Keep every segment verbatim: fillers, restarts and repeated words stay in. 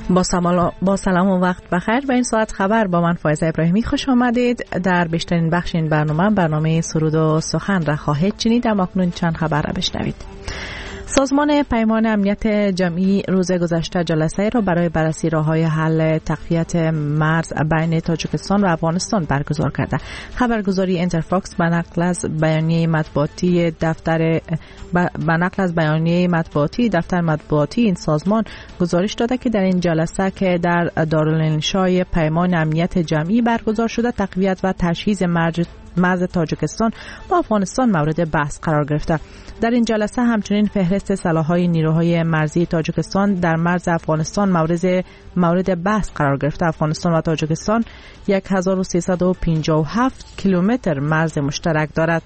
با سلام با سلام و وقت بخیر. به این ساعت خبر با من فایزه ابراهیمی خوش آمدید. در بیشترین بخش این برنامه برنامه سرود و سخن را خواهید شنید. اما اکنون چند خبر را بشنوید. سازمان پیمان امنیت جمعی روز گذشته جلسه را برای بررسی راه‌های حل تقویت مرز بین تاجیکستان و افغانستان برگزار کرده. خبرگزاری انترفاکس به نقل از بیانیه مطبوعاتی دفتر به نقل از بیانیه مطبوعاتی دفتر مطبوعاتی این سازمان گزارش داده که در این جلسه که در دارالانشای پیمان امنیت جمعی برگزار شده، تقویت و تجهیز مرز مرز تاجیکستان با افغانستان مورد بحث قرار گرفته. در این جلسه همچنین فهرست سلاح‌های نیروهای مرزی تاجیکستان در مرز افغانستان مورد مورد بحث قرار گرفته. افغانستان و تاجیکستان هزار و سیصد و پنجاه و هفت کیلومتر مرز مشترک دارد.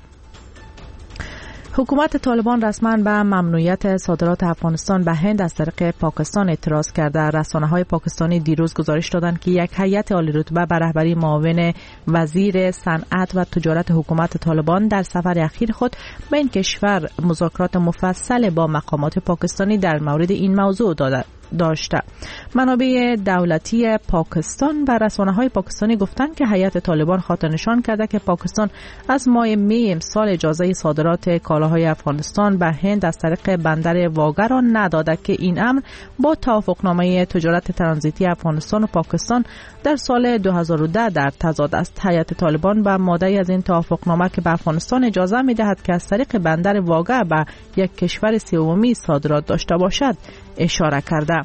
حکومت طالبان رسما به ممنوعیت صادرات افغانستان به هند از طریق پاکستان اعتراض کرده. رسانه‌های پاکستانی دیروز گزارش دادند که یک هیئت عالی‌رتبه به رهبری معاون وزیر صنعت و تجارت حکومت طالبان در سفر اخیر خود به این کشور مذاکرات مفصل با مقامات پاکستانی در مورد این موضوع داده داشته. منابع دولتی پاکستان و رسانه‌های پاکستانی گفتند که هیئت طالبان خاطر نشان کرده که پاکستان از ماه می امسال اجازه صادرات کالاهای افغانستان به هند از طریق بندر واگه را نداده که این امر با توافقنامه تجارت ترانزیتی افغانستان و پاکستان در سال دو هزار و ده در تضاد است. هیئت طالبان به ماده از این توافقنامه که به افغانستان اجازه می‌دهد که از طریق بندر واگه به یک کشور سومی صادرات داشته باشد اشاره کرده.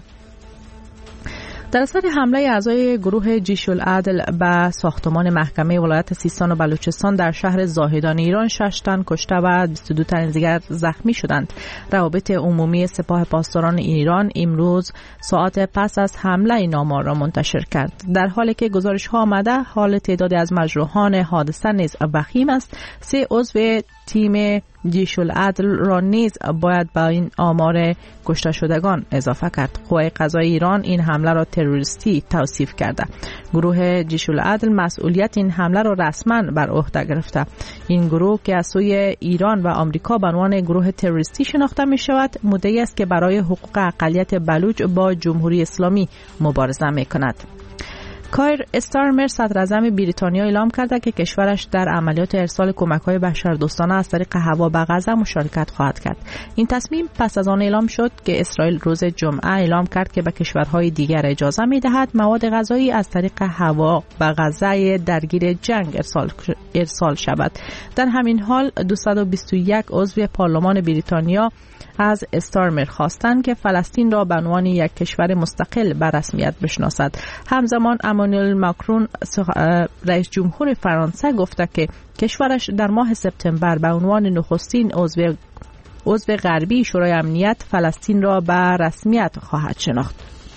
در اثر حمله اعضای گروه جیش العدل به ساختمان محکمه ولایت سیستان و بلوچستان در شهر زاهدان ایران، شش تن کشته و بیست و دو تن دیگر زخمی شدند. روابط عمومی سپاه پاسداران ایران امروز ساعت پس از حمله این آمار را منتشر کرد. در حالی که گزارش ها آمده حال تعداد از مجروحان حادثه نیز وخیم است. سه عضو تیم جیش العدل را نیز باید با این آمار کشته شدگان اضافه کرد. قوای قضایی ایران این حمله را تروریستی توصیف کرده. گروه جیش العدل مسئولیت این حمله را رسما بر عهده گرفته. این گروه که از سوی ایران و آمریکا به عنوان گروه تروریستی شناخته می شود، مدعی است که برای حقوق اقلیت بلوچ با جمهوری اسلامی مبارزه می کند. کایر استارمر صدر اعظم بریتانیا اعلام کرده که کشورش در عملیات ارسال کمک‌های بشردوستانه از طریق هوا به غزه مشارکت خواهد کرد. این تصمیم پس از آن اعلام شد که اسرائیل روز جمعه اعلام کرد که به کشورهای دیگر اجازه می‌دهد مواد غذایی از طریق هوا به غزه درگیر جنگ ارسال ارسال شود. در همین حال دویست و بیست و یک عضو پارلمان بریتانیا از استارمر خواستند که فلسطین را به عنوان یک کشور مستقل به رسمیت بشناسد. همزمان امانوئل ماکرون رئیس جمهور فرانسه گفته که کشورش در ماه سپتامبر به عنوان نخستین عضو عضو غربی شورای امنیت فلسطین را به رسمیت خواهد شناخت.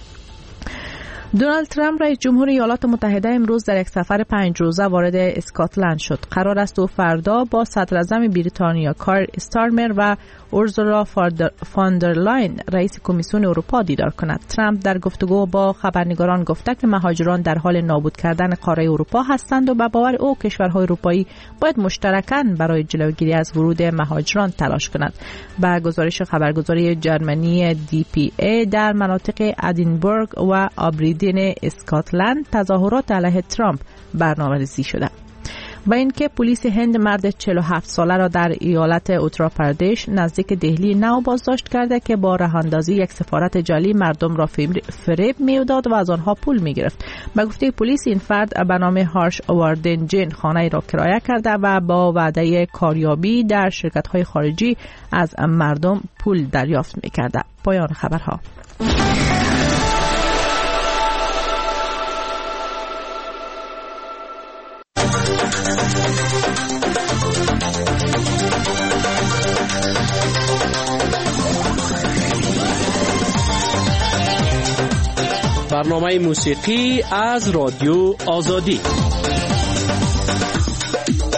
دونالد ترامپ رئیس جمهور ایالات متحده امروز در یک سفر پنج روزه وارد اسکاتلند شد. قرار است او فردا با صدر اعظم بریتانیا کایر استارمر و اورسولا فاندرلاین رئیس کمیسیون اروپا دیدار کند. ترامپ در گفتگو با خبرنگاران گفته که مهاجران در حال نابود کردن قاره اروپا هستند و به باور او کشورهای اروپایی باید مشترکاً برای جلوگیری از ورود مهاجران تلاش کنند. با گزارش خبرگزاری جرمنی دی پی ای در مناطق ادینبورگ و آبریدین اسکاتلند تظاهرات علیه ترامپ برنامه‌ریزی شده. و اینکه پلیس هند مرد چهل و هفت ساله را در ایالت اتر پردیش نزدیک دهلی نو بازداشت کرده که با رهاندازی یک سفارت جعلی مردم را فریب می‌داد و از آنها پول می‌گرفت. به گفته پلیس این فرد به نام هارش واردنجن خانه را کرایه کرده و با وعده کاریابی در شرکت‌های خارجی از مردم پول دریافت می‌کرده. پایان خبرها. برنامه موسیقی از رادیو آزادی.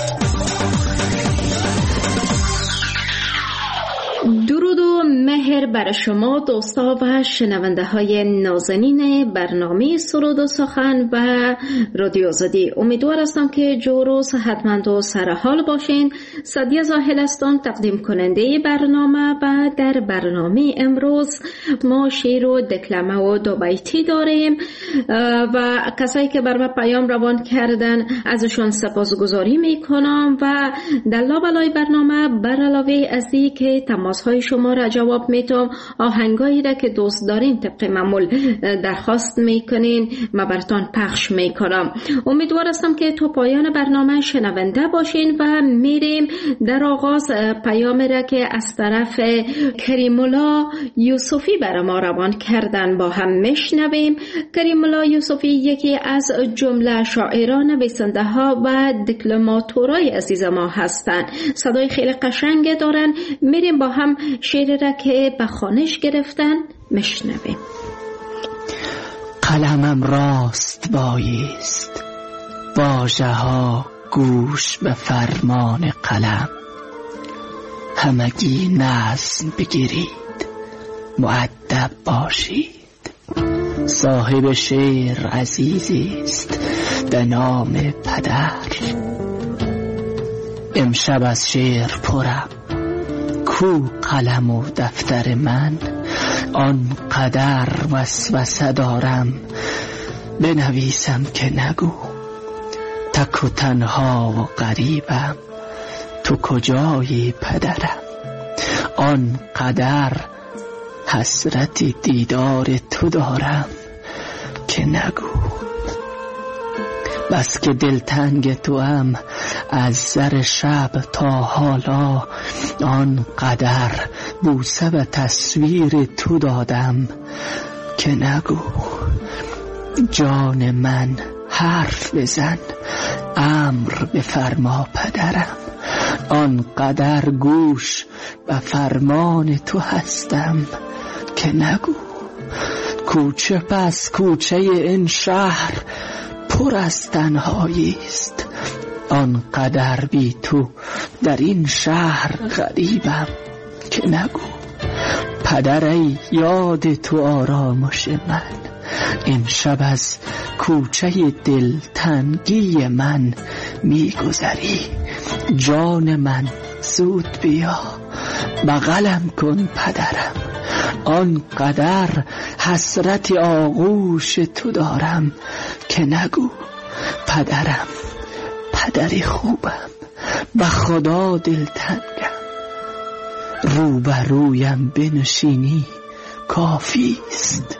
درود و مهربانی برای شما دوستا و شنونده های نازنین برنامه سرود و سخن و رادیو آزادی. امیدوار هستم که جور و صحتمند و سرحال باشین. سعدیه زاهل هستم، تقدیم کننده برنامه و در برنامه امروز ما شعر و دکلمه و دو بیتی داریم و کسایی که بر ما پیام روان کردن ازشون سپاسگزاری میکنم و در لابلای برنامه بر علاوه از این که تماس های شما را جواب میتم، آهنگایی را که دوست دارین طبق معمول درخواست میکنین ما براتون پخش میکنم. امیدوار هستم که تو پایان برنامه شنونده باشین و میریم در آغاز پیام را که از طرف کریم الله یوسفی برای ما روان کردن با هم میشنویم. کریم الله یوسفی یکی از جمله شاعران، نویسنده ها و دکلماتورای عزیز ما هستند. صدای خیلی قشنگ دارن. میریم با هم شعر را که به خوانش گرفتن میشنویم. قلمم راست بایست، واژه ها گوش به فرمان قلم. همگی نظم بگیرید، مؤدب باشید. صاحب شعر عزیزی است به نام پدر. امشب از شعر پرم، کو قلم و دفتر من. آن قدر وسوسه دارم بنویسم که نگو. تک و تنها و غریبم، تو کجایی پدرم. آن قدر حسرت دیدار تو دارم که نگو. بس که دلتنگ تو ام از سر شب تا حالا. آن قدر بوسه به تصویر تو دادم که نگو. جان من حرف بزن، امر بفرما پدرم. آن قدر گوش به فرمان تو هستم که نگو. کوچه پس کوچه این شهر پر از تنهایی است. آن قدر بی تو در این شهر غریبم که نگو. پدر ای یاد تو آرامش من، امشب از کوچه دلتنگی من میگذری. جان من زود بیا، بغلم کن پدرم. آن قدر حسرت آغوش تو دارم که نگو. پدرم پدری خوبم، به خدا دلتنگم. روبرویم بنشینی کافی است.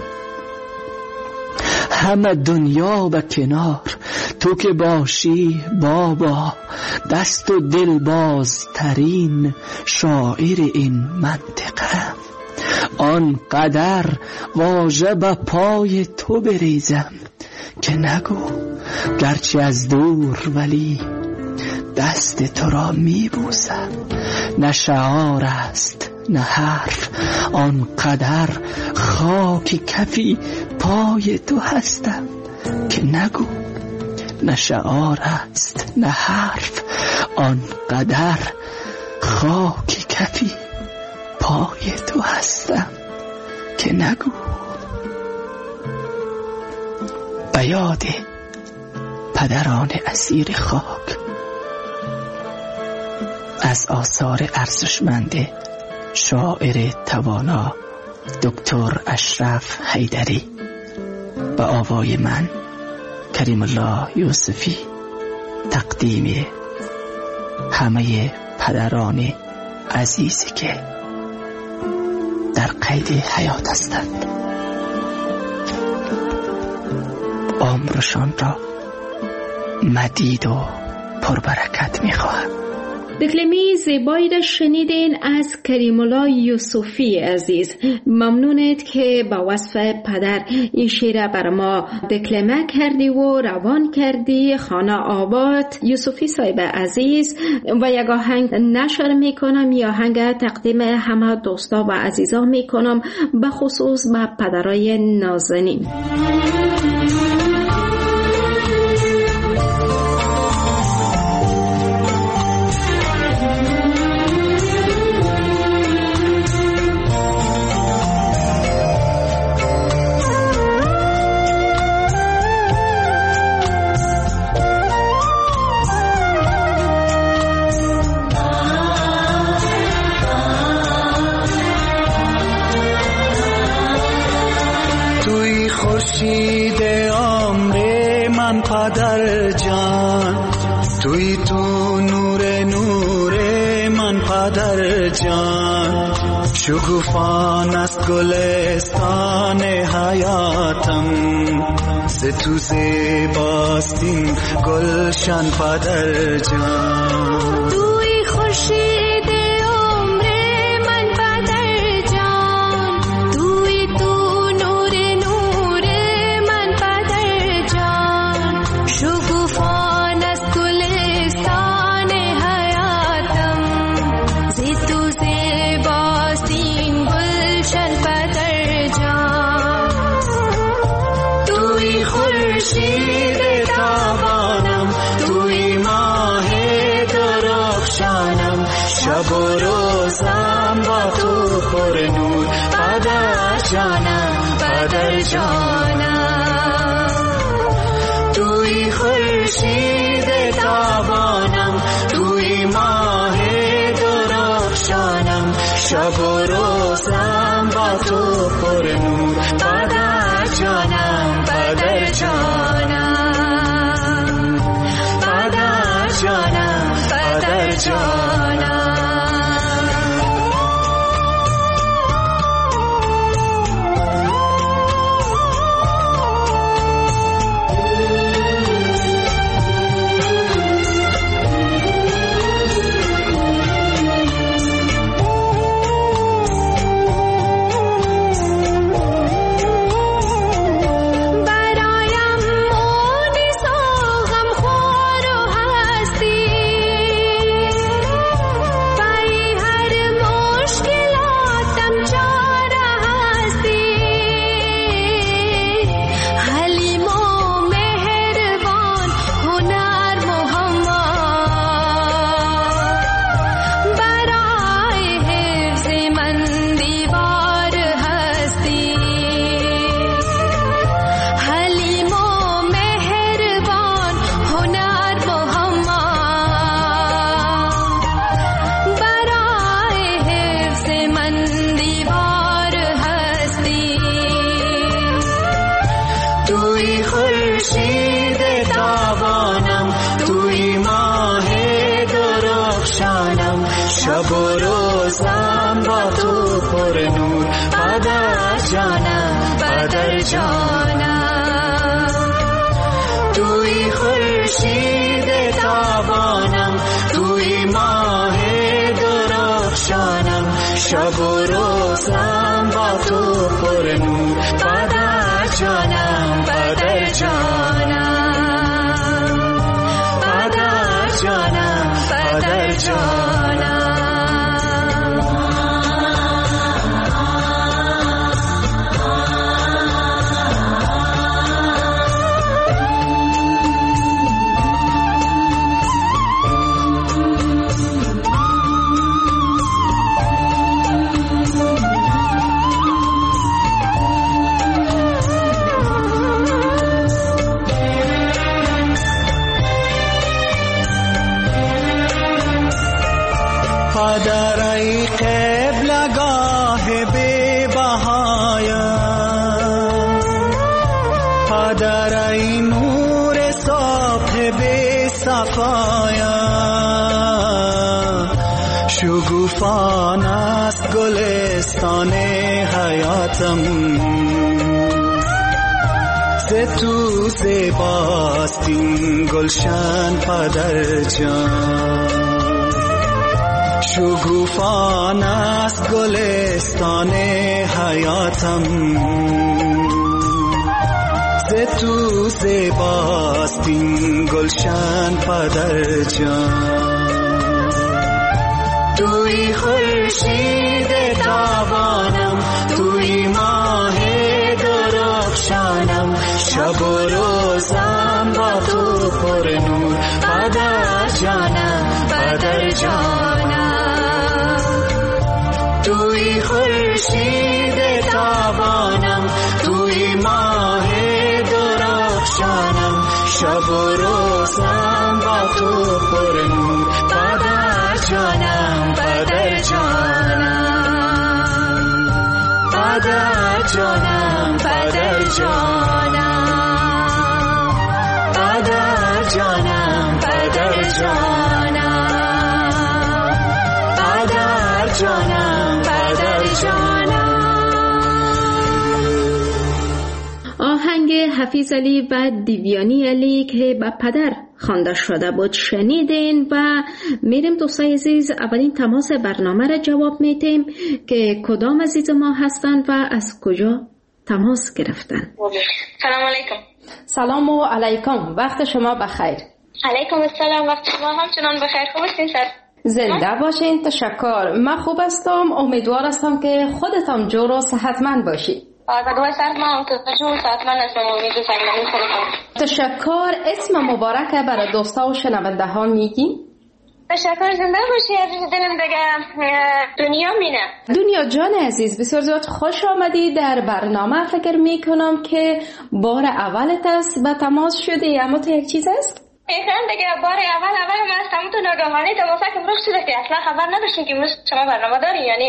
همه دنیا به کنار، تو که باشی بابا. دست و دل بازترین شاعر این منطقه. آن قدر واژه به پای تو بریزم که نگو. گرچه از دور ولی دست تو را می بوسم. نه شعار است نه حرف، آن قدر خاک کفی پای تو هستم که نگو. نه شعار است نه حرف، آن قدر خاک کفی پای تو هستم که نگو. به یاد پدران اسیر خاک از آثار ارزشمند شاعر توانا دکتر اشرف حیدری، به آوای من کریم الله یوسفی، تقدیم همه پدران عزیزی که در قید حیات هستند. عمرشان را مدید و پربرکت می‌خواهم. دکلمه زیبایی را شنیدین از کریم الله یوسفی عزیز. ممنونید که با وصف پدر این شعر بر ما دکلمه کردی و روان کردی. خانه آباد یوسفی صاحب عزیز. و یک آهنگ نشر میکنم، یا آهنگ تقدیم همه دوستا و عزیزا میکنم، به خصوص به پدرای نازنین. خورشید عمر من پدر جان، توی تو نور نور من پدر جان. شکوفان است گلستان حیاتم، ز تو زیباست این گلشن پدر جان. توی خورشید عمر من پدر جان، توی تو نور نور من پدر جان. شکوفان است گلستان حیاتم، ز تو زیباست این گلشن پدر جان. توی خورشید تابانم، توی ماه درخشانم، شب و روزم با تو پر نور پدر جانم پدر جانم. توی خورشید تابانم، توی ماه درخشانم، شب و روزم با تو پر نور پدر جانم پدر جانم پدر جانم پدر جانم. شب و روزم با تو پر نور پدر جانم پدر جانم. توی خورشید تابانم، توی ماه درخشانم، شب و روزم با تو پر نور پدر جانم پدر جانم پدر جانم پدر جانم. پدر ای قبلگاه بی بهایم، پدر ای نور صبح بی صفایم. شگوفان است گلستان حیاتم، ز تو زیباست این گلشن پدر جان. شگوفان است گلستان حیاتم، ز تو زیباست این گلشن پدر جان. توی خورشید تابانم، توی ماه درخشانم، شب و روزم با تو پر نور پدر جانم پدر جانم. توی خورشید تابانم، توی ماه درخشانم، شب و روزم با تو پر نور پدر جانم پدر جانم پدر جانم پدر جانم پدر جانم پدر جانم پدر جانم پدر جانم. آهنگ حفیظ علی و دیویانی علی که به پدر خوانده شده بود شنیدین و میریم دوستای عزیز اولین تماس برنامه را جواب میتیم که کدام عزیز ما هستن و از کجا تماس گرفتن. سلام علیکم. سلام و علیکم، وقت شما بخیر. علیکم السلام، وقت شما همچنان بخیر. خوب هستین سر؟ زنده باشین. تشکر. من خوب هستم، امیدوار هستم که خودتان جور و صحتمند باشی. آقا سر ما تو جور صحتمند هستم و امیدوار سلامتی خودتان. تشکر. اسم مبارک برای دوستا و شنونده ها میگی؟ تشکر. زنده باشی. عزیز دلم دیگه دنیا مینه. دنیا جان عزیز، بسیار زیاد خوش آمدی در برنامه. فکر میکنم که بار اولت است به تماس شدی، اما تو یک چیز است؟ ایخان دیگه بار اول اول من از تمام تو ناگهانی تماسا که امروز شده که اصلا خبر نداشتیم که امروز شما برنامه داری یعنی.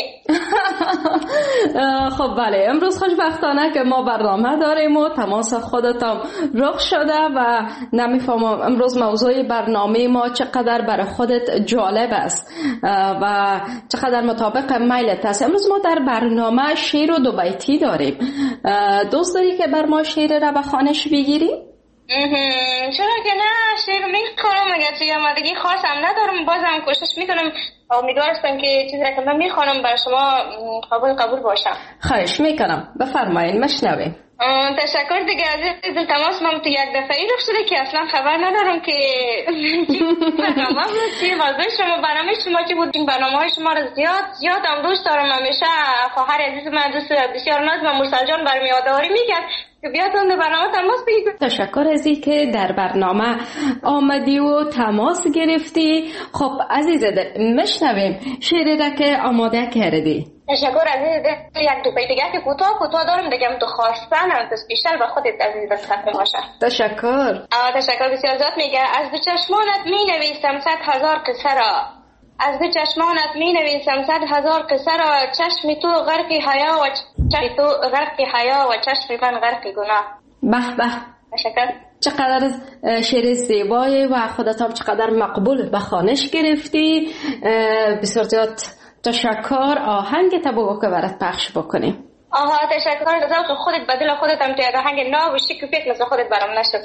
خب بله، امروز خوشبختانه که ما برنامه داریم و تماس خودتم رخ شده و نمیفهمم امروز موضوع برنامه ما چقدر برای خودت جالب است و چقدر مطابق میلت است. امروز ما در برنامه شعر و دو بیتی داریم. دوست داری که بر ما شعر را به خوانش بگیری؟ چرا که نه، شعر میخوانم اگر توی آمادگی خاصم ندارم، بازم کوشش میکنم. امیدوار هستم که چیزی را که من میخوانم برای شما قبول قبول باشم. خواهش میکنم، بفرمایید مشنویم. تشکر دیگه عزیز دل. تماس من تو یک دفعه رخ شده که اصلا خبر ندارم که برنامه بود چی موضوع شما، برنامه شما چی بود. این برنامه های شما را زیاد زیاد هم دوست دارم. همیشه خواهر عزیز من دوست بسیار ناز و مرسل جان برام یادآوری میکرد که بیاتون در برنامه تماس بگیرید. تشکر ازی که در برنامه آمدی و تماس گرفتی. خب عزیز دل مشنویم شعری را که آماده کردی. تشکر عزیز دل. یک دو بیت دیگه که کوتاه کوتاه دارم دیگه تو خواستن از اسپیشال به خودت عزیز دل ختم باشه. تشکر. آه تشکر بسیار زیاد. میگه از دو چشمانت می نویسم صد هزار قصه را، از دو چشمانت می نویسم صد هزار قصه را، چشم تو غرق حیا و چشم تو غرق حیا و چشم من غرق گناه. به به. تشکر. چقدر شعر زیبایی و خودت هم چقدر مقبول به خوانش گرفتی. بسیار زیاد تشکر. آهنگ تبو که برات پخش بکنیم. آها تشکر. از ذوق خودت بدل خودت هم توی آهنگ ناب و شیک و پیک مثل خودت برام نشد.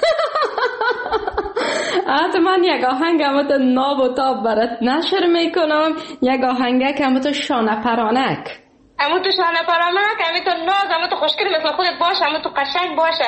حتما یک آهنگ همت ناب و تاب برات نشر میکنم. یک آهنگ که همت شانه پرانک، همت شانه پرانک، همت ناز، همت خوشگل مثل خودت باشه، همت قشنگ باشه.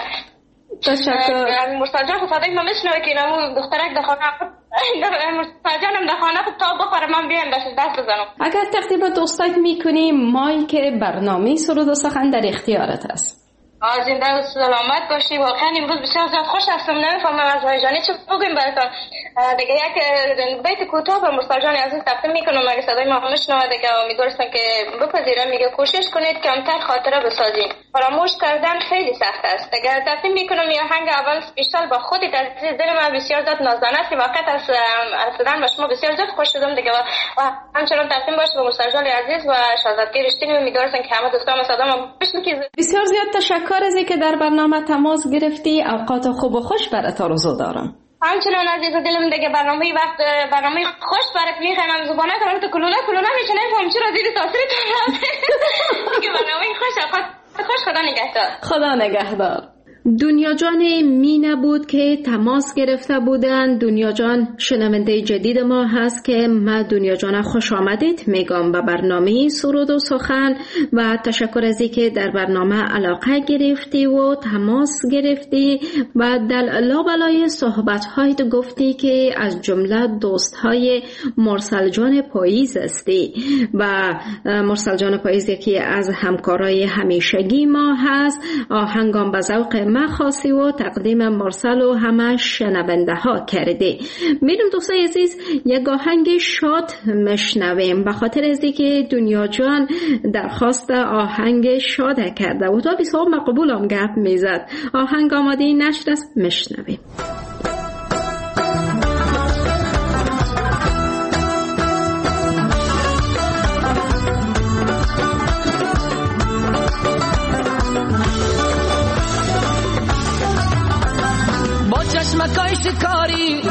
تشکر. مرسل جان خود صدای ما میشنوه که نمو دخترک در خانه مرسل جانم در خانه خود تا بخوره من بیان دست دست بزنم. اگر تقدیم دوستایت میکنی مایی که برنامه سرود و سخن در اختیارت است. زنده و سلامت باشی. واقعا امروز بسیار زیاد خوش هستم. نمیفهمم از هیجانی چه بگویم براتون. دیگه یک بیت کوتاه به مرسل جان عزیز تقدیم میکنم. اگه صدای ما میشنوه دیگه امیدوارم که بپذیرم. میگه کوشش کنید کمتر خاطره بسازید، فراموش کردن خیلی سخت است. دیگه تقدیم میکنم یه آهنگ اول اسپیشال با خودت عزیز دل من. بسیار زیاد نازدانه است. واقعا از رسیدن به شما بسیار زیاد خوش شدم دیگه و همچنان تقدیم باشه به مرسل جان عزیز و شازدگی رشتینی. امیدوارم که همه دوستان صدامو بشنوید. بسیار زیاد تشکر از اینکه در برنامه تماس گرفتی. اوقات خوب و خوش برات آرزو دارم. همچنان عزیز دلم دیگه برنامه وقت برنامه خوش برات میخوام. زبانه تو کلونه کلونه میشه نفهم چرا زیر تاثیر تو دیگه برنامه خوش. اوقات خوش. خدا نگهدار. خدا نگهدار. دنیا جان مینه بود که تماس گرفته بودن. دنیا جان شنونده جدید ما هست که ما دنیا جان خوش آمدید میگم به برنامه سرود و سخن و تشکر از اینکه در برنامه علاقه گرفتی و تماس گرفتی و در لابلای صحبت هایت گفتی که از جمله دوست های مرسل جان پاییز هستی و مرسل جان پاییز یکی از همکارای همیشگی ما هست. آهنگام به ذوق ما خاصی و تقدیم مرسل و همه شنونده ها کرده. میریم دوستای عزیز یک آهنگ شاد مشنویم به خاطر ازی که دنیا جان درخواست آهنگ شاد کرده و تا بیسا مقبول هم گپ میزد. آهنگ آماده نشر است، مشنویم. چشمکای شکاری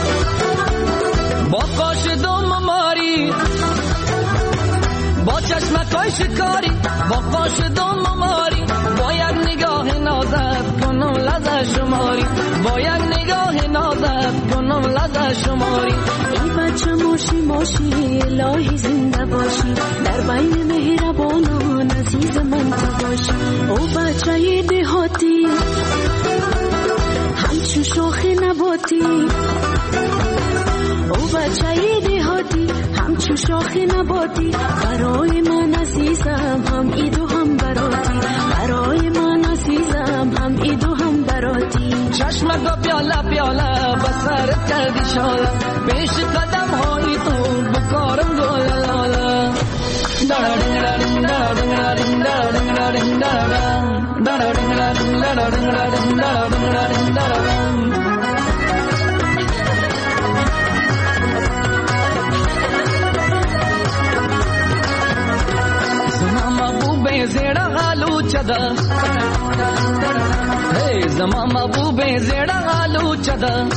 با قاش دوم ماری، با چشمکای شکاری با قاش دوم ماری، با یک نگاه نازت کنم لذت شماری، با یک نگاه نازت کنم لذت شماری. ای بچه ماشی ماشی الهی زنده باشی، در بین مهربانان عزیز من تو باشی. او بچه دهاتی همچون شاخ نباتی، او بچه دهاتی همچون شاخ نباتی، برای من عزیزم هم ایدو هم براتی، برای من عزیزم هم ایدو هم براتی. چشمت پیاله پیاله بسرت کردی شاله، پیش قدم های تو بکارم گل لاله. زمام ابو زیڑا آلو چدا، hey زمام ابو زیڑا آلو چدا،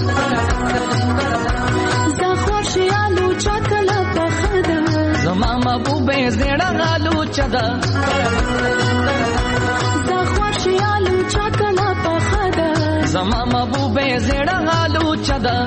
زخوش آلو چکلا پخدا، زمام ابو زیڑا آلو چدا، زخوش آلو چکلا پخدا، زمام ابو زیڑا آلو چدا.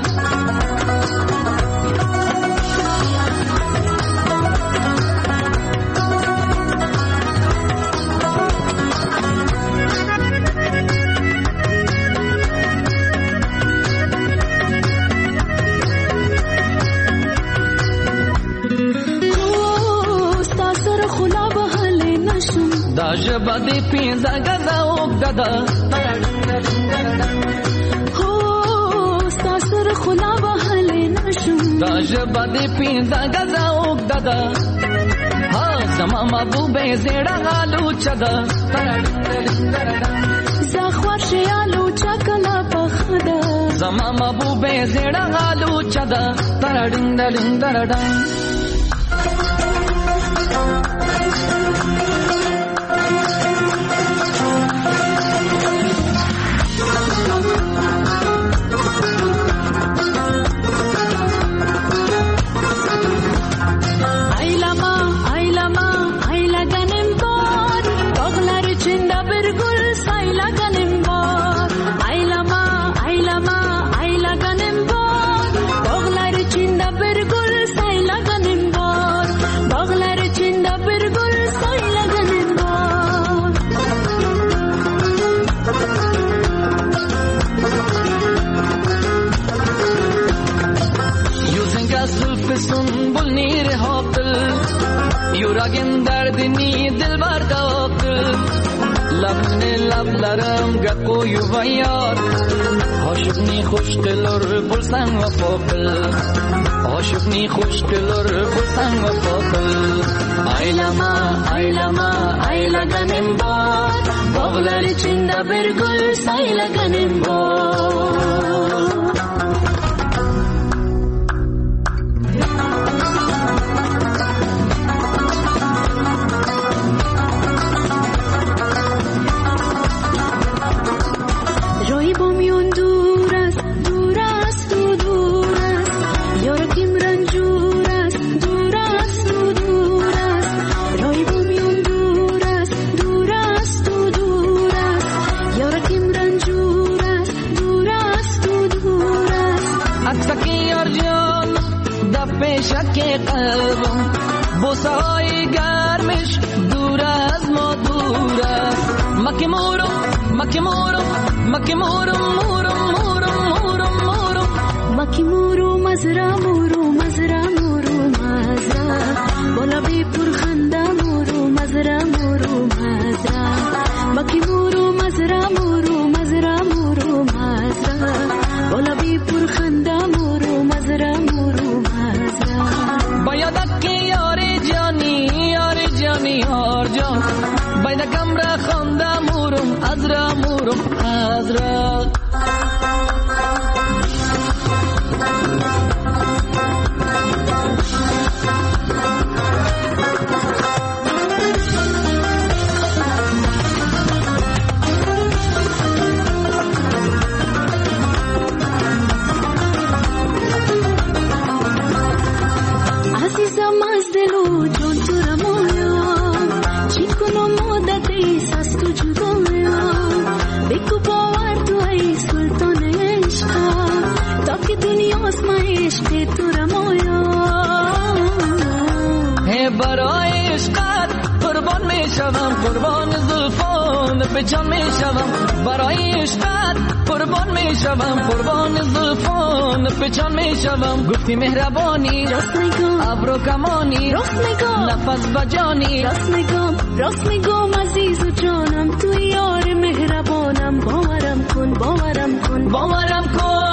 داجبا دی پینزا گزا اگدادا، هو ستاسر خلا بحل نشم، داجبا دی پینزا گزا اگدادا، ها زمام ابو بیزیڑا غالو چدا، زخوار شیالو چکلا پخدا، زمام ابو بیزیڑا غالو چدا، تردن دردن دردن. سنبل نیر حاقل یورگن دردنی دل برداقل، لبن لبلرم گقو یویار، عاشقنی خوش دلر بلسن و فاقل، عاشقنی خوش دلر بلسن و فاقل. Aylama, aylama, aylaganim var, bağlar içinde bir gül saylaganim var. شک قلبم بوسای گرمش دور از ما دور است، مکی مورم مکی مورم مکی مورم مورم مورم مورم مورم مکی مورو مزرا مورو مزرا مورو مزرا بالا بی پرخنده مورو مزرا مورو مزرا مکی مورو مزرا مورو مزرا مورو مزرا بالا بی پرخنده مورو مزرا مورو مزرا. باید که یاری جانی یاری جانی هر جان باید کمره خانده مورم ازرا مورم ازرا. به جان می شوم برای عشقت قربان می شوم قربان زلفان به جان می شوم گفتی مهربانی راست میگم ابرو کمانی راست میگم نفس بجانی راست میگم راست میگم عزیز و جانم تو یار مهربانم باورم کن باورم کن باورم کن.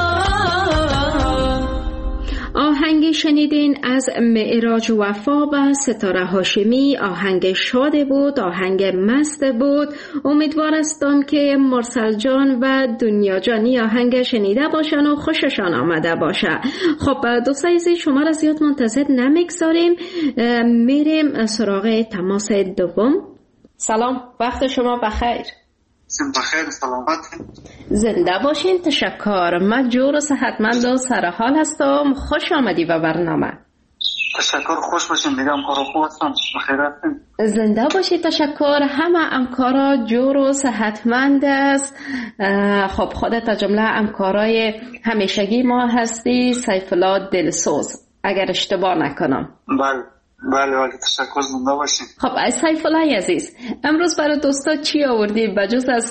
آهنگ شنیدین از معراج وفا و ستاره هاشمی. آهنگ شاد بود، آهنگ مست بود. امیدوار هستم که مرسل جان و دنیا جانی آهنگ شنیده باشن و خوششان آمده باشه. خب دوستای عزیز شما را زیاد منتظر نمیگذاریم، میریم سراغ تماس دوم. سلام، وقت شما بخیر. بخیر، سلامت. زنده باشین. تشکر. من جور و صحتمند و سرحال هستم. خوش آمدی به برنامه. تشکر، خوش باشین. دیگه همکارا خوب هستم، بخیر هستیم. زنده باشید. تشکر. همه همکارا جور و صحتمند است. خب خودت از جمله همکارای همیشگی ما هستی، سیف الله دلسوز، اگر اشتباه نکنم. بله بله بله، تشکر، زنده باشین. خب سیف الله عزیز، امروز برای دوستا چی آوردی بجز از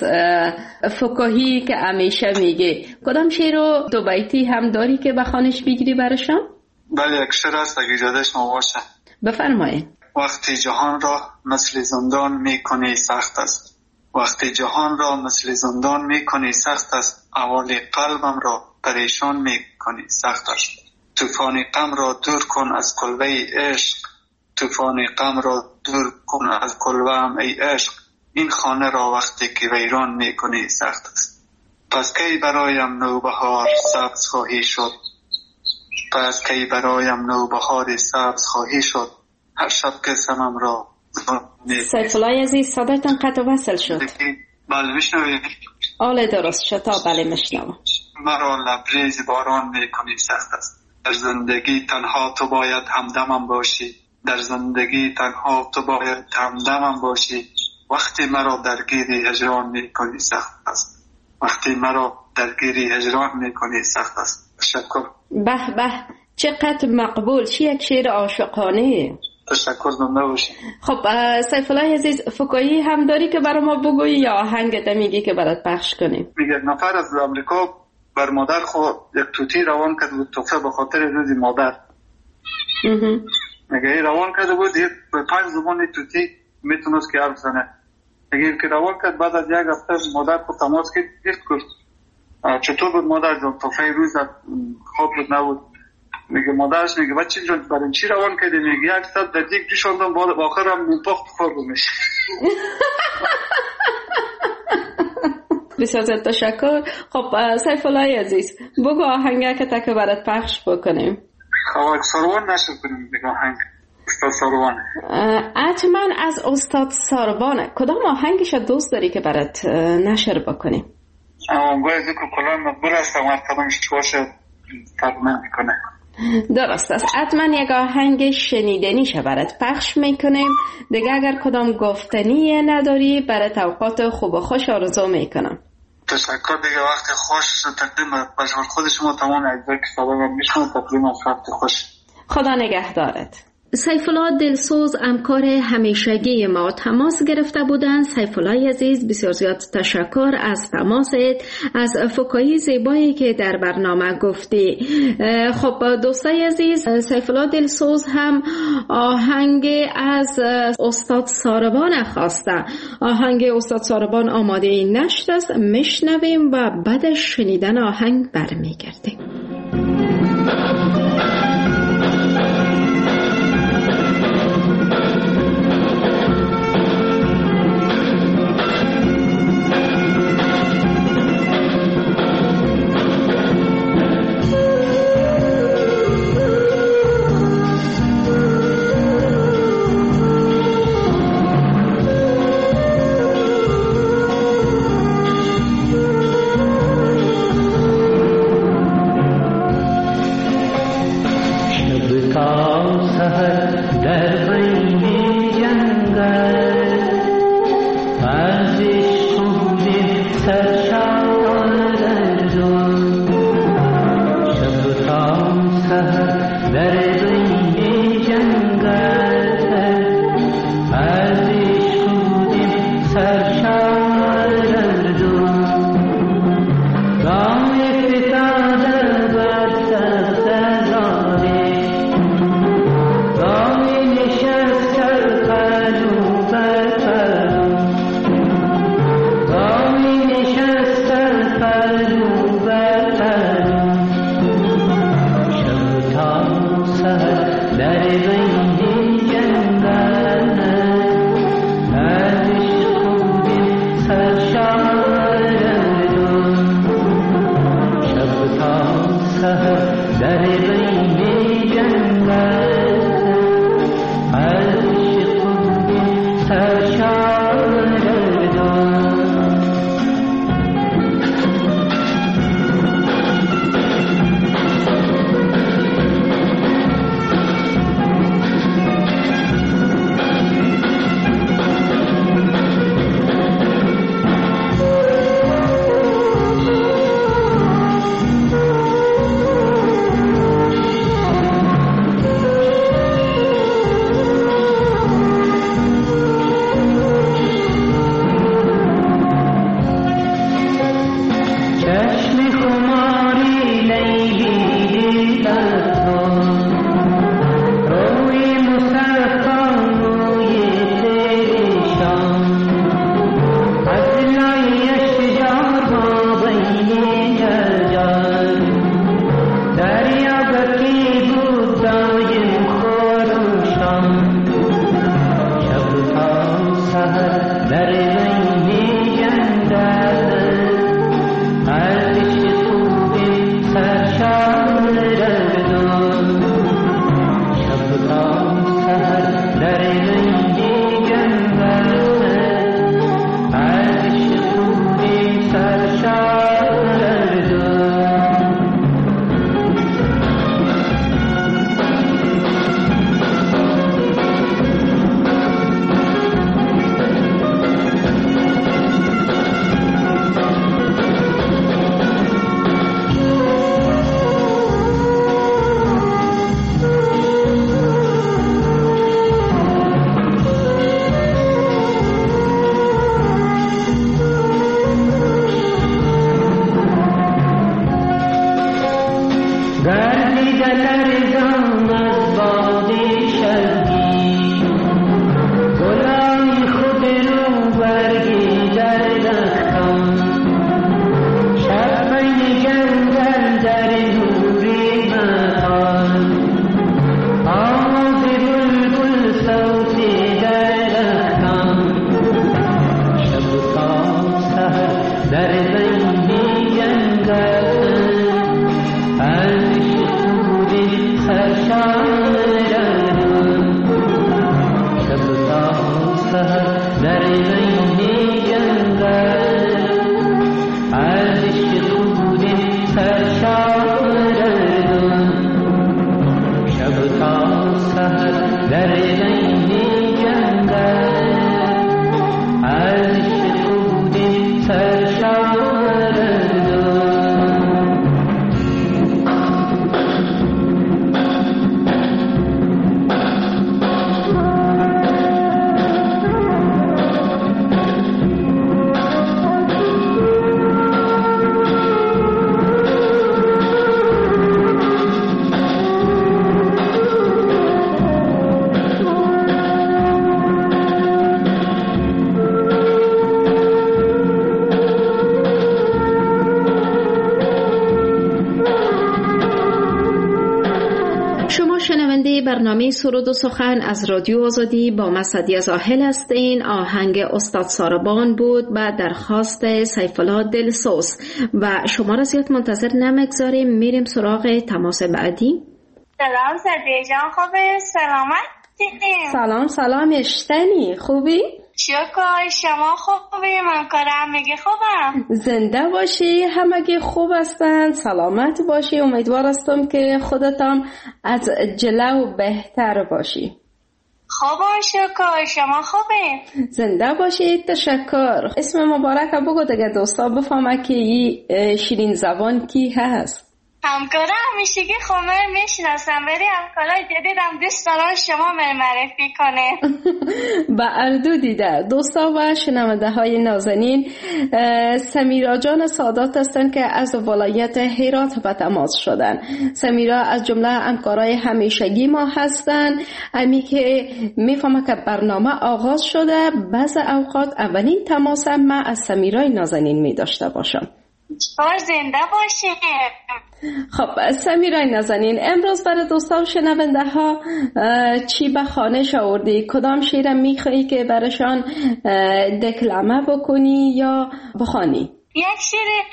فکاهی که همیشه میگه؟ کدام شعر رو دو بیتی هم داری که بخوانش بگیری برشان؟ بله، یک شعر هست اگه اجازه شما باشه. بفرمایید. وقتی جهان را مثل زندان میکنی سخت است، وقتی جهان را مثل زندان میکنی سخت است، احوال قلبم را پریشان میکنی سخت است. طوفان غم را دور کن از کلبه عشق، طوفان غم را دور کن از کلبه‌ام ای عشق، این خانه را وقتی که ویران میکنی سخت است. پس کی برایم نوبهار سبز خواهی شد، پس کی برایم نوبهار سبز خواهی شد، هر شب که سمم را سیف الله عزیز صدایتان قطع وصل شد. بله میشنوید؟ آله درست شد، تا بله میشنوم. مرا لبریز باران میکنی سخت است، در زندگی تنها تو باید همدمم باشی، در زندگی تنها تو باید همدمم باشی، وقتی مرا درگیری هجران میکنی سخت است، وقتی مرا درگیری هجران میکنی سخت است. تشکر. به به، چقدر مقبول، چی یک شعر عاشقانه. تشکر، زنده باشی. خب سیف الله عزیز، فکایی هم داری که برای ما بگویی یا آهنگت میگی که برات پخش کنیم؟ میگه نفر از امریکا بر مادر خود یک توتی روان کرده بود، تحفه به خاطر روز مادر. میگه روان کرده بود، به پنج زبان توتی میتونست که حرف زنه. میگه که روان کرد، بعد از یک هفته مادر کو تماس کرد، گفت چطور بود مادر جان، تحفه روز خواب بود نبود؟ میگه مادرش میگه بچه جان برای چی روان کردی؟ میگه یک ساعت در دیگ جوشاندم، بعد آخر هم منطق خوردمش. بسیار زیاد تشکر. خب سیف الله عزیز، بگو آهنگه که تک برات پخش بکنیم. خب ساروان نشر کنیم دیگه آهنگ استاد ساروان. حتما از استاد ساروان. کدام آهنگش دوست داری که برات نشر بکنیم؟ آهنگای ذکر کلان مقبول است، اما کدامش باشه فرق نمیکنه. درست است. حتما یک آهنگ شنیدنیشه برات پخش میکنیم دیگه. اگر کدام گفتنی نداری برات اوقات خوب و خوش آرزو میکنم. تشکر. دیگه وقت خوش تقدیم بشور خود شما تمام اجزای که سلام میشونم تقدیم از وقت خوش. خدا نگهدارت. سیف الله دلسوز همکار همیشگی ما تماس گرفته بودند. سیف الله عزیز بسیار زیاد تشکر از تماست، از فکایی زیبایی که در برنامه گفتی. خب دوستای عزیز، سیف الله دلسوز هم آهنگ از استاد ساروان خواسته. آهنگ استاد ساروان آماده نشد است، میشنویم و بعد شنیدن آهنگ برمیگردیم. برنامه سرود و سخن از رادیو آزادی با مسعدی زاهل هستین. آهنگ استاد ساربان بود و درخواست سیف‌الله دلسوز و شما را زیاد منتظر نمگذاریم، میریم سراغ تماس بعدی. سلام سعدیه جان، خوبه؟ سلامت دیدیم. سلام سلام اشتنی، خوبی؟ شکر، شما خوبی؟ من کارم میگه خوبم. زنده باشی، همگی خوب هستند، سلامت باشی. امیدوار هستم که خودتان از جلو بهتر باشی. خوب شکر، شما خوبی؟ زنده باشی، تشکر. اسم مبارک بگو دیگه دوستا بفهمه که این شیرین زبان کی هست. همکارا همیشگی خمر میشناسم، ولی همکارای جدیدم دوست دارم شما من معرفی کنه. با اردو دیده دوستا و شنونده های نازنین، سمیرا جان سادات هستند که از ولایت هرات به تماس شدن. سمیرا از جمله همکارای همیشگی ما هستند. امی که میفهمه که برنامه آغاز شده، بعض اوقات اولین تماس ما از سمیرای نازنین می داشته باشم. بار زنده باشی. خب سمیرای نازنین، امروز برای دوستا و شنونده ها چی به خانش آوردی؟ کدام شعر میخوایی که براشان دکلمه بکنی یا بخوانی؟ یک شعر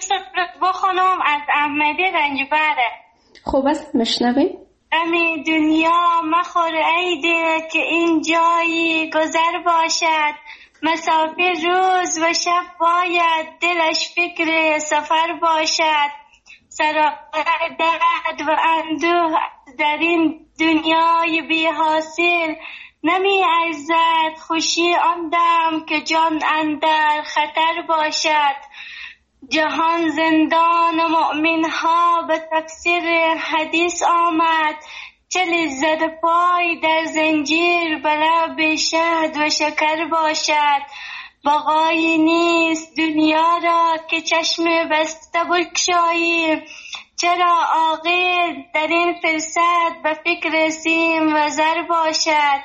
بخونم از احمدی رنجبره. خوب است، مشنویم. امی دنیا مخور ای دل که این جایی گذر باشد، مسافر روز و شب باید دلش فکر سفر باشد. سرای درد و اندوه در این دنیای بی حاصل، نمی ارزد خوشی آن دم که جان اندر خطر باشد. جهان زندان و مؤمن ها به تفسیر حدیث آمد، چه لذت پای در زنجیر به لب شهد و شکر باشد. بقایی نیست دنیا را که چشم بسته بگشایی، چرا عاقل در این فرصت به فکر سیم و زر باشد.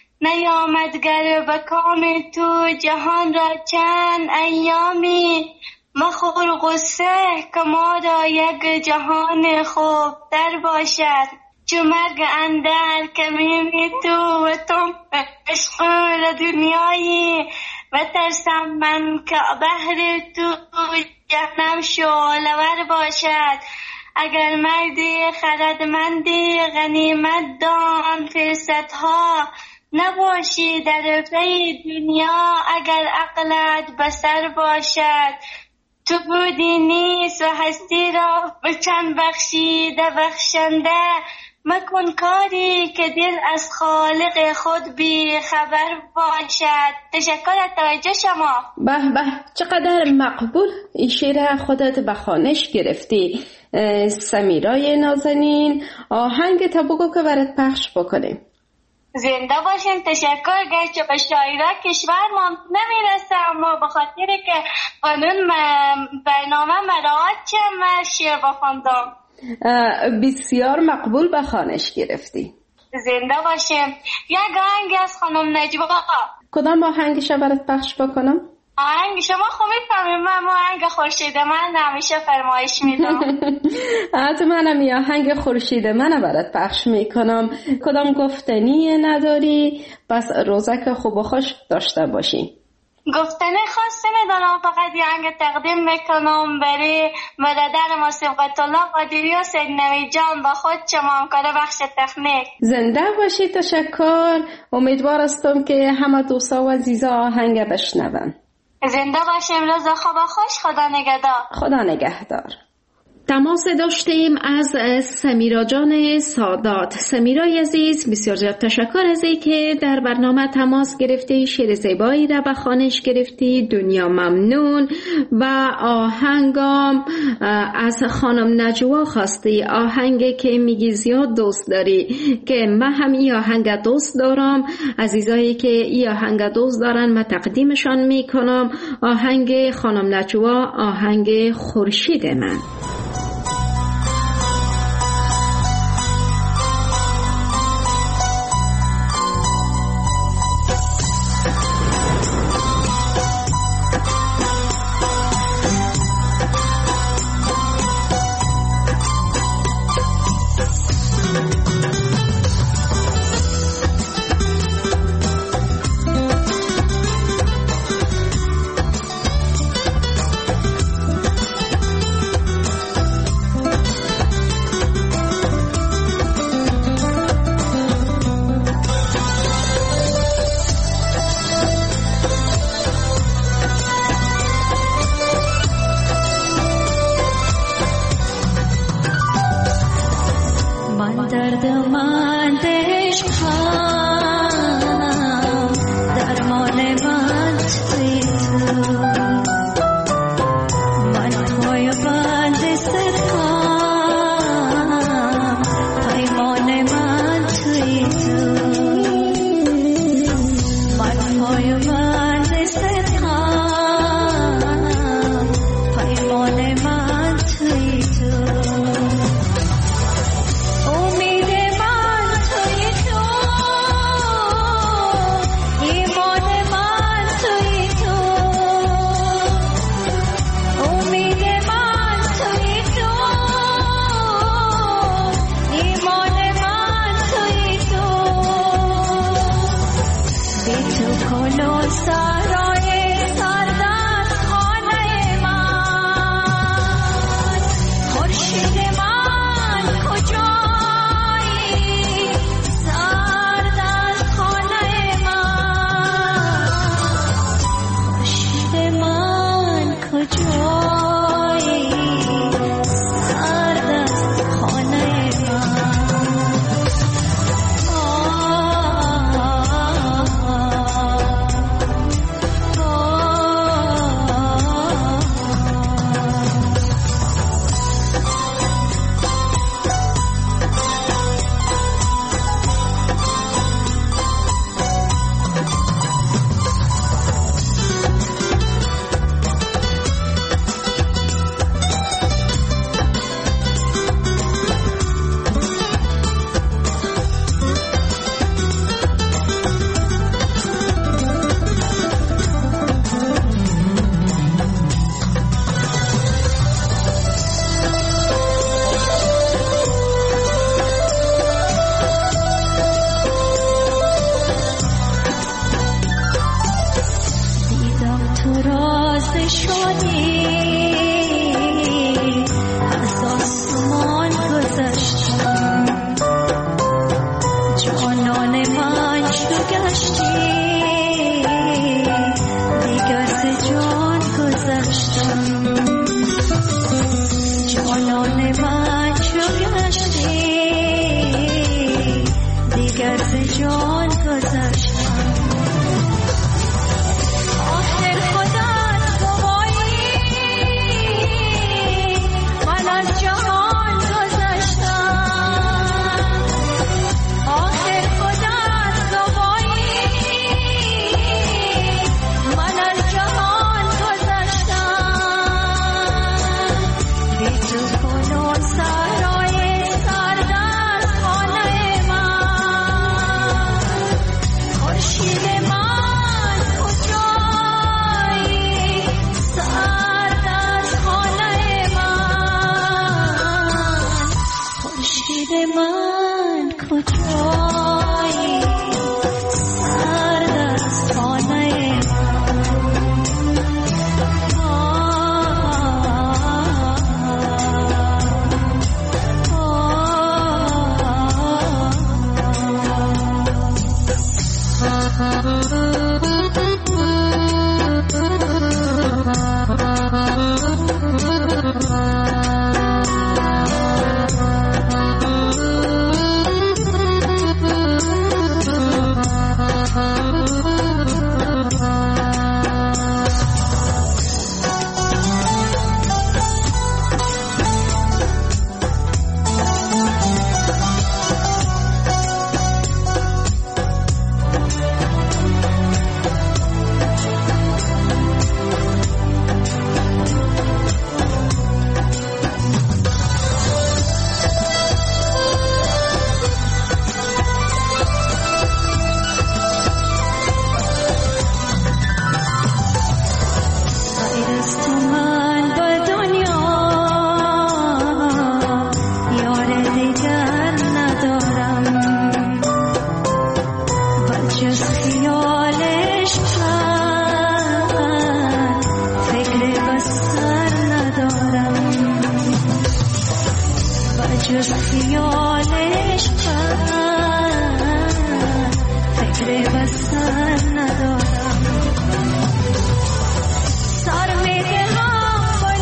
نیامد گر به کام تو جهان را چند ایامی، مخور غصه که ما را یک جهان خوب در باشد. چو مرگ اندر کمین تو و تو عشق دنیایی، و ترسم من که بحر تو جهنم شعله‌ور باشد. اگر مردی خردمندی غنیمت دان فرصتها، نباشی در پی دنیا اگر عقلت بسر باشد. تو بودی نیست و هستی را به چند بخشیده بخشنده، مکن کاری که دل از خالق خود بی خبر باشد. تشکر از توجه شما. به به، چقدر مقبول این شعر خودت به خوانش گرفتی. سمیرای نازنین، آهنگ تا بگو که برات پخش بکنیم. زنده باشین. تشکر. گرچه به شاعرها کشورمان نمیرسه، اما به خاطر که قانون برنامه مراعات چم شعر بخوندم. بسیار مقبول به خوانش گرفتی. زنده باشیم. یک آهنگ از خانم نجوا. کدام آهنگش برات پخش بکنم؟ آهنگ شما خوب میفهمید، من آهنگ خورشید من همیشه فرمایش میدم. حتما می آهنگ خورشید من برات پخش میکنم. کدام گفتنی نداری؟ پس روزک خوب و خوش داشته باشی. گفتنه خاصی ندارم، فقط یه آهنگ تقدیم میکنم برای برادر ما صبغت الله قادری و سید نوی جان، با خود شما همکار بخش تکنیک. زنده باشی. تشکر. امیدوار هستم که همه دوستا و عزیزا آهنگ بشنون. زنده باشیم. روز خوب و خوش. خدا نگهدار. خدا نگهدار. تماس داشتیم از سمیرا جان سادات. سمیرای عزیز، بسیار زیاد تشکر از این که در برنامه تماس گرفتی، شعر زیبایی را به خوانش گرفتی. دنیا ممنون. و آهنگام از خانم نجوا خواستی، آهنگی که میگی زیاد دوست داری، که من هم این آهنگ دوست دارم. عزیزایی که این آهنگ دوست دارن من تقدیمشان میکنم. آهنگ خانم نجوا، آهنگ خورشید من. دردمند عشقم درمان من توی تو من پای بند صدقم پیمان من توی تو من پای بند صدقم پیمان من توی تو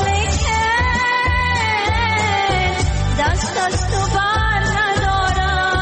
دست از تو بر ندارم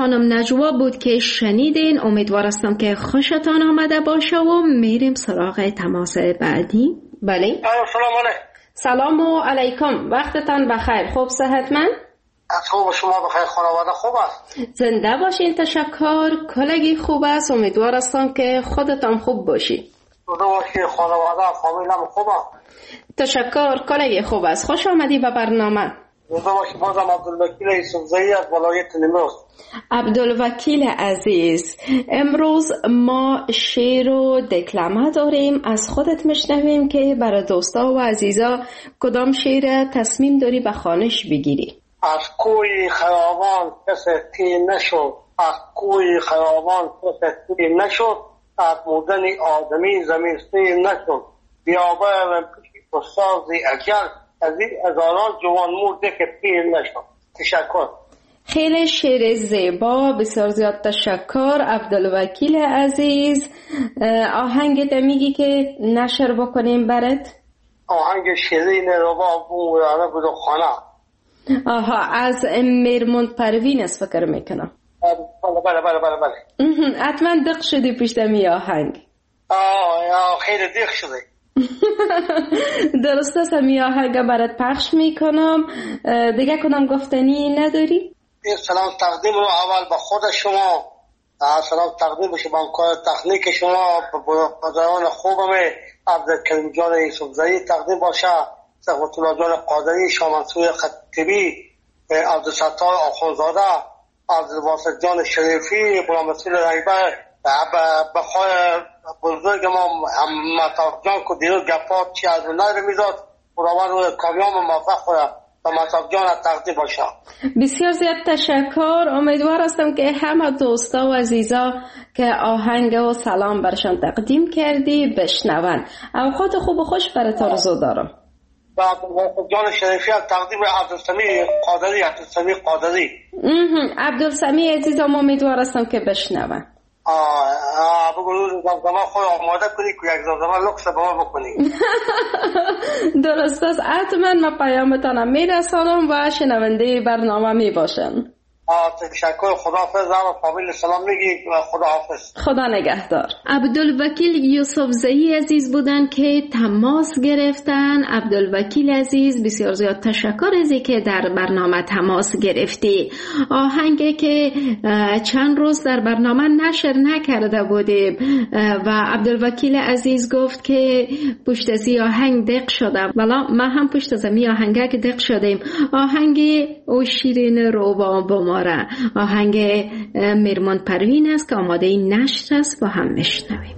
خانم نجوا بود که شنیدین. امیدوار هستم که خوشتان آمده باشه و میریم سراغ تماس بعدی. بله سلام علیکم. سلام و علیکم، وقتتان بخیر. خوب صحتمند؟ خوب، شما بخیر؟ خانواده خوب است؟ زنده باشین. تشکر. کلگی خوب است. امیدوار هستم که خودتان خوب باشی. زنده باشی. خانواده فامیلم خوب است؟ تشکر. کلگی خوب است. خوش آمدی به برنامه. زنده باشی. بازم عبدالوکیل یوسفزئی از ولایت نیمروز. عبدالوکیل عزیز، امروز ما شعر و دکلمه داریم. از خودت میشنویم که برای دوستا و عزیزا کدام شعر تصمیم داری به خوانش بگیری؟ از کوی خیابان کس تیر نشد، از کوی خیابان کس تیر نشد، از مردن آدمی زمین سیر نشد، بیابه پیش استازی اجل، از این هزاران جوان مرده که پیر نشد. تشکر. خیلی شعر زیبا، بسیار زیاد تشکر عبدالوکیل عزیز. آهنگت میگی که نشر بکنیم برات؟ آهنگ شیرین رباب بومرانه بود خانه. آها، از میرموند پروین است فکر میکنم. بله بله بله بله بله. حتما دق شدی پشت می آهنگ. آه خیلی دق شده. درست است. می آهنگ برات پخش میکنم. دیگه کنم گفتنی نداری؟ سلام تقدیم رو اول به خود شما، سلام تقدیم بشه به همکار تکنیک شما، به برادران خوبم عبدالکریم جان یوسفزئی تقدیم باشه، صفوت الله جان قادری، شاه منصور خطیبی، عبدالستار آخونزاده، عبدالواسط جان شریفی، غلام رسول رهبر، بخواه بزرگ ما مطاف جان که دیروز گفات چی از نظر میداد، خداوند روی کامیاب موفق خورد و مطاف جان تقدیم باشه. بسیار زیاد تشکر. امیدوار هستم که همه دوستا و عزیزا که آهنگ و سلام برشان تقدیم کردی بشنون. اوقات خوب و خوش برات آرزو دارم. و جان شریفی تقدیم عبدالسمیع قادری. عبدالسمیع قادری عبدالسمیع عزیزم امیدوار هستم که بشنون. آه بگو روز زمان خود آماده کنی که یک زمان لکس با ما بکنی. درست است. حتما ما پیامتانم میرسانم و شنونده برنامه میباشن. تشکر. خداحافظ. و فامیل سلام میگی. خداحافظ. خدا نگهدار. عبدالوکیل یوسفزئی عزیز بودن که تماس گرفتن. عبدالوکیل عزیز بسیار زیاد تشکر ازی که در برنامه تماس گرفتی. آهنگی که چند روز در برنامه نشر نکرده بودیم و عبدالوکیل عزیز گفت که پشت از آهنگ دق شده. والا ما هم پشت از آهنگ که دق شدیم. آهنگ او شیرین روبا با آهنگ میرموند پروین است که آماده این نشر است. با هم میشنویم.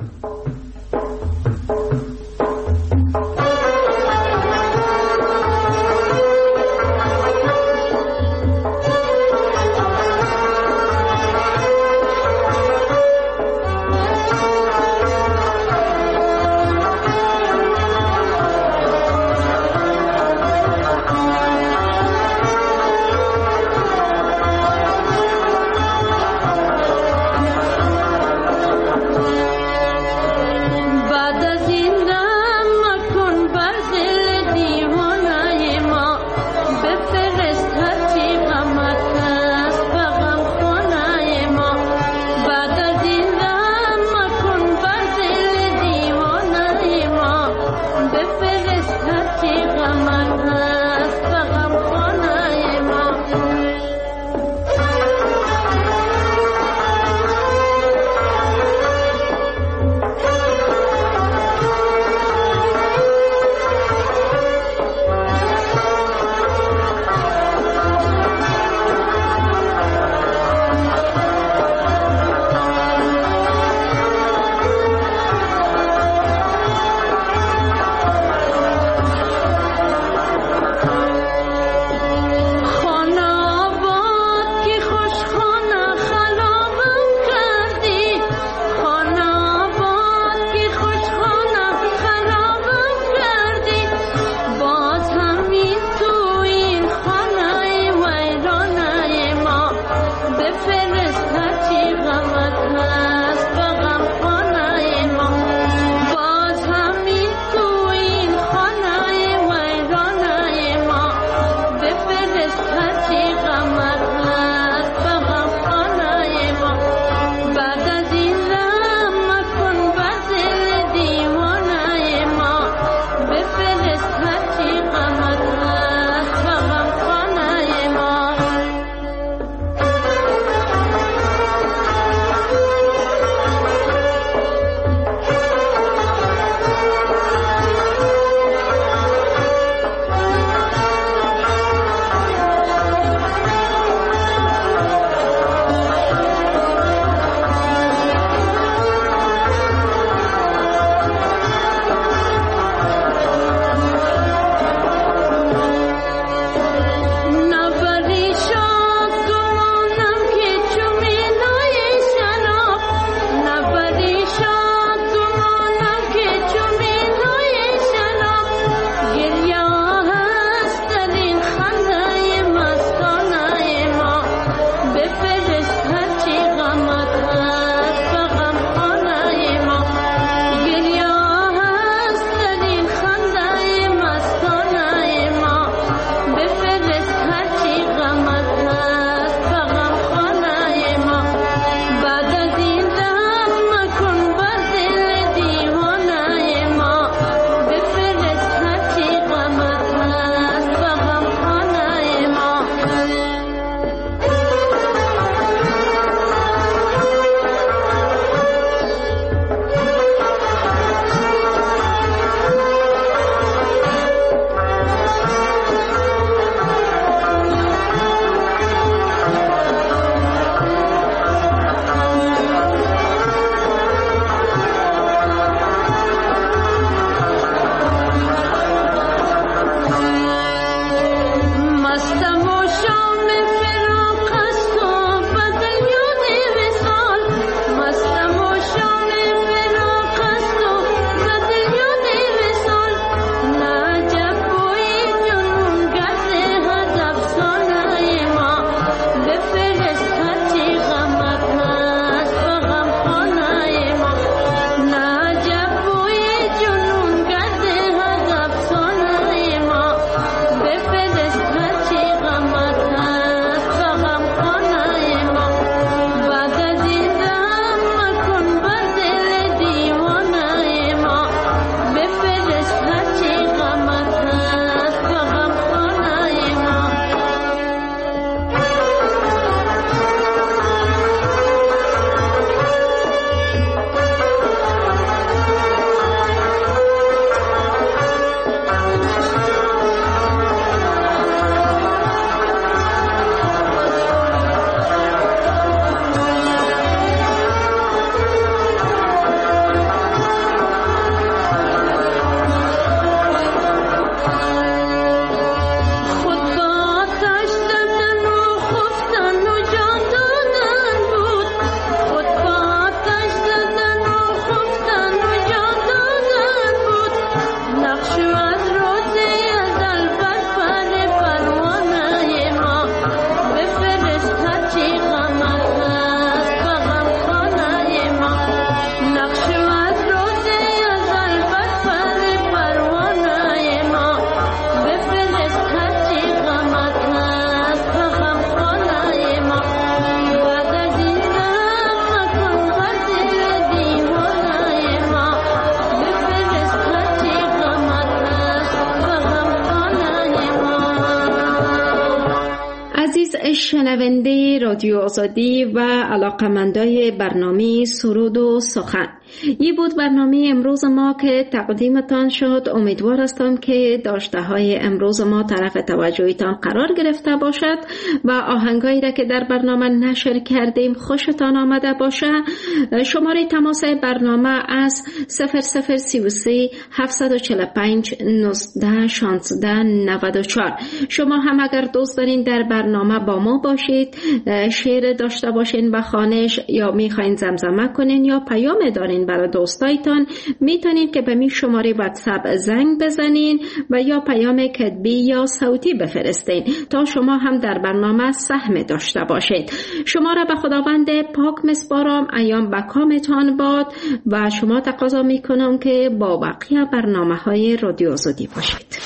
شنونده رادیو آزادی و علاقمندای برنامه سرود و سخن، این بود برنامه امروز ما که تقدیمتان شد. امیدوار هستم که داشته های امروز ما طرف توجهتان قرار گرفته باشد و آهنگایی را که در برنامه نشر کردیم خوشتان آمده باشه. شماره تماس برنامه از صفر صفر سی و سه هفتصد و چهل و پنج نوزده شانزده نود و چهار. شما هم اگر دوست دارین در برنامه با ما باشید، شعر داشته باشین به خوانش یا میخواین زمزمه کنین یا پیام دارین برای دوستایتان، میتونین که به می شماره واتساپ زنگ بزنین و یا پیام کتبی یا صوتی بفرستین تا شما هم در برنامه سهم داشته باشید. شما را به خداوند پاک مسپارم، ایام به کامتان باد و شما تقاضا میکنم که با بقیه برنامه های رادیو آزادی باشید.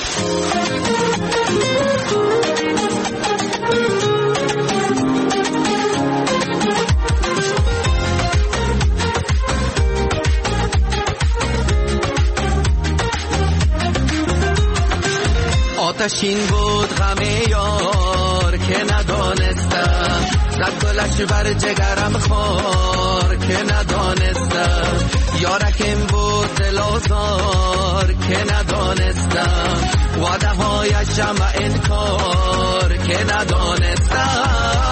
آتشین بود غم یار که ندانستم، زد گلش بر جگرم خار که ندانستم، یارکم بود دل آزار که ندانستم، وعده هایش جمع انکار که ندانستم.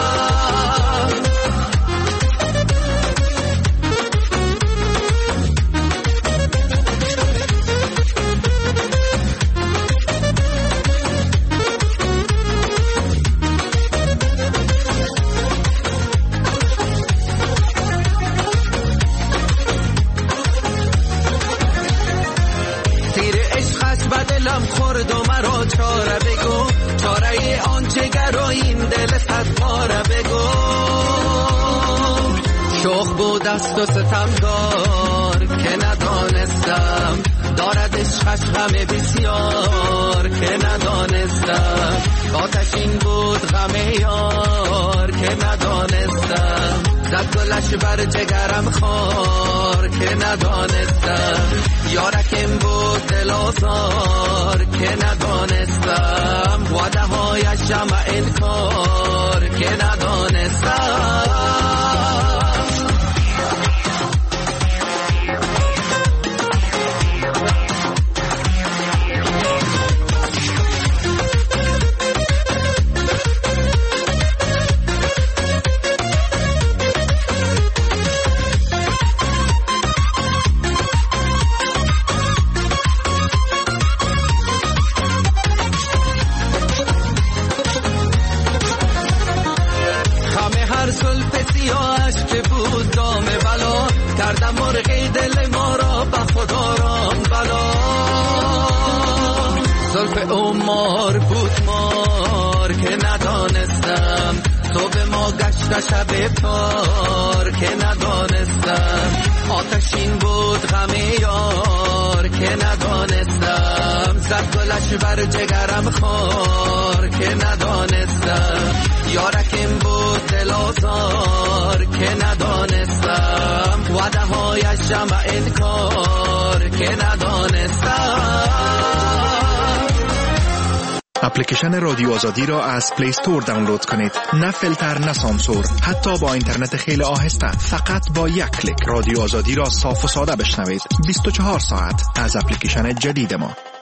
دلم خورد و مرا چاره بگو، چاره آنچه گرا این دل صد پاره بگو. شوخ بود است و ستمگار که ندانستم، دارد عشقش غم بسیار که ندانستم. آتشین بود غم یار که ندانستم، زد گلش بر جگرم خار که ندانستم، یارکم بود دل آزار که ندانستم، وعده هایش جمع انکار که ندانستم. کردم مرغی دل ما را به خدا رام بلا، زلف او مار بود مار که ندانستم، تو به ما گشت شب تار که ندانستم. آتشین بود غم یار که ندانستم، زد گلش بر جگرم خار که ندانستم، یارکم بود دل آزار که ندانستم، وعده هایش جمع انکار که ندانستم. اپلیکیشن رادیو آزادی را از پلی استور دانلود کنید. نه فیلتر نه سانسور، حتی با اینترنت خیلی آهسته، فقط با یک کلیک رادیو آزادی را صاف و ساده بشنوید. بیست و چهار ساعت از اپلیکیشن جدید ما.